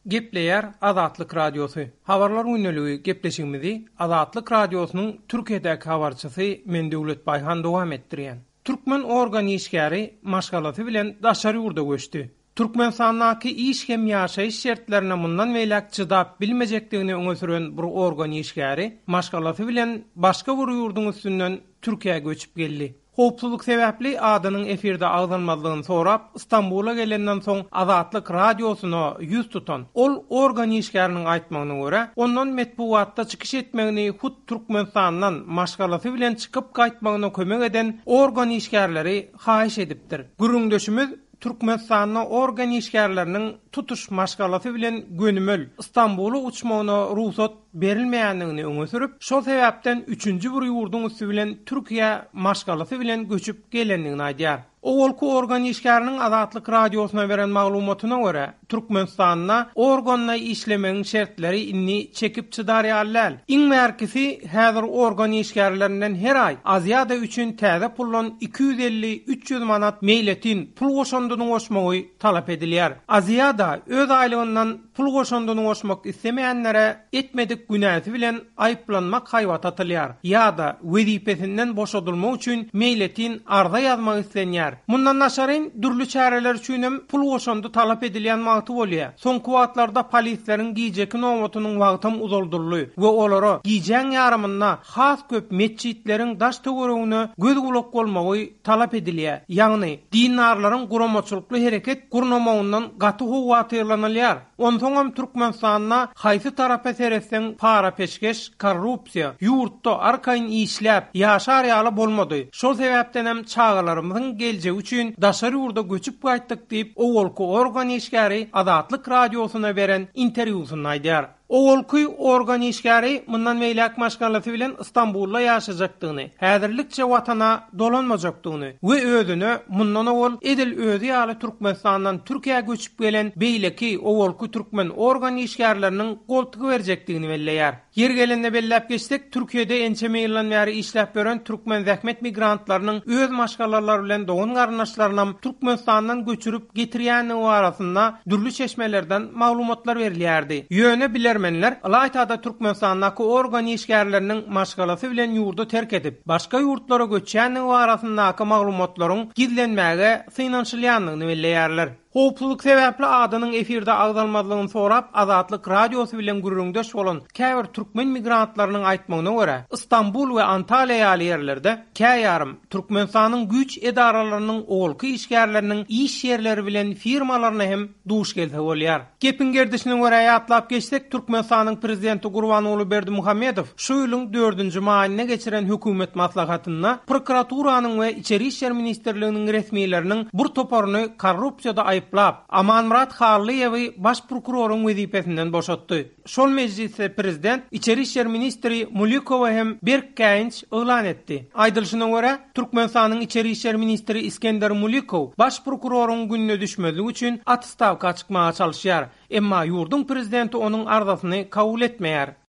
Gepleyer Azatlyk Radiosu. Habarlar günneligi gepleşigimizi Azatlyk Radiosynyň Türkiýedäki habarçysy men Döwlet Baýhan dowam etdirýän. Türkmen organ işgäri maşgalaty bilen daşary ýurda göçdi. Türkmenistanyň iş hem ýaşaýyş şertlerine mundan meýlek çydap bilmejekdigini öňe süren bir organ işgäri maşgalaty bilen başga bir ýurduň üstünden Türkiýe göçüp geldi. Hopsuzluk sebäpli adynyň efirde agzanmazlygyny sorap İstanbul'a gelenden soň Azatlyk Radiosyna ýüz tutan ol organ işgäriniň aýtmagyna görä ondan metbuatda çykyş etmegini hut Türkmenistanyň maşgalaty bilen çykyp gaýtmagyna kömek eden organ işgärleri haýyş edipdir. Gürüňdeşimiz Türkmenistanyň organ işgärleriniň tutuş maşgalaty bilen gönümel İstanbul'a uçmagyna ruhsat berilmeýändigini öňe sürüp, şol sebäpden 3-nji bir ýurduň üstü bilen Türkiýe maşgalaty bilen göçüp gelendigini aýdýar. Owalky organ işgäriniň Azatlyk Radiosyna beren maglumatyna görä, Türkmenistanyna organla işlemegiň şertleri inni çekip çydarýarlar. Iň märkisi häzir organ işgärlerinden her aý Aziýada üçin täze pullan 250-300 manat meýletin pul goşandyny goşmagy talap edilýär. Aziýada öz aýlygyndan pul goşandyny goşmak istemeýänlere etmedik günäsi bilen aýplanmak haýwat atylýar. Ýa-da wezipesinden boşadylmak üçin meýletin arza ýazmak istenýär. Mundan naşaryn dürli çäreler üçin pul goşandy talap edilýän wagty bolýar. Soňky wagtlarda polisleriň giýjeki nomatynyň wagtym uzaldyrly we olara giýjäň ýarymyna has köp meçhitleriň daş töweregine göz gulak bolmagy talap edilýär. Ýagny dinarlaryň guramaçylykly hereket gurnamagyndan gaty howa ýerlenilýär. Onsoňam Türkmenistanyna haýsy tarapy seretseň para peşkeş, korrupsiýa, ýurtda arkaýyn işläp ýaşar ýaly bolmady. Şol sebäpden hem çağalarymyzyň geljegi üçin daşary ýurda göçüp gaýtdyk diýip owalky organ işgäri Azatlyk Radiosyna beren interwýusyny aýdýar. Owalky organ işgäri mundan meýlek maşgalaty bilen İstanbul'da ýaşajakdygyny, häzirlikçe watana dolanmajakdygyny we özüne mundan owal edil özü ýaly Türkmenistanyň Türkiýe göçüp gelen beýleki owalky türkmen organ işgärleriniň goltugy berjekdigini belleýär. Yer gelende bellep geçsek, Türkiýede ençe meýilden bäri işläp beren türkmen zähmet migrantlarynyň öz maşgalalary bilen dogan garnaşlaryna Türkmenistanyň göçürüp getirýäni arasynda dürli çeşmelerden maglumatlar berilýärdi. Ýöne bilermenler Alaytada Türkmenistanyň organ işgärleriniň maşgalaty bilen ýurdu terk edip başga ýurtlara göçýäni arasyndaky maglumatlaryň gizlenmäge synanşylýanlygyny belleýärler. Hopsuzluk sebäpli adynyň efirde agzalmazlygyny sorap Azatlyk Radiosy bilen gürrüňdeş bolan käbir türkmen migrantlarynyň aýtmagyna görä, İstanbul we Antalya ýaly ýerlerde käýarym Türkmenistanyň güç edaralarynyň owalky işgärleriniň iş ýerleri bilen firmalaryna hem duş gelse bolýar. Gepin gerdişine görä ýatlap geçsek, Türkmenistanyň prezidenti Gurbanoğlu Berdimuhammedow şu ýylyň 4-nji maýyna geçiren hökümet maslahatyna prokuraturanyň we içeri işler ministerliginiň resmiýetleriniň bir toparyny korrupsiýada Aman Murat Harliyevi baş prokuroryň wezipesinden boşatdy. Şol mecliste prezident içeri işler ministri Mulikowa hem Berkänç öňlan etdi. Aýdylyşyna görä, Türkmenistanyň içeri işler ministri İskender Mulikow baş prokuroryň gününe düşmezligi üçin atstavka çykmaga çalışýar. Emma ýurdun prezidenti onuň arzasyny kabul etmeýär.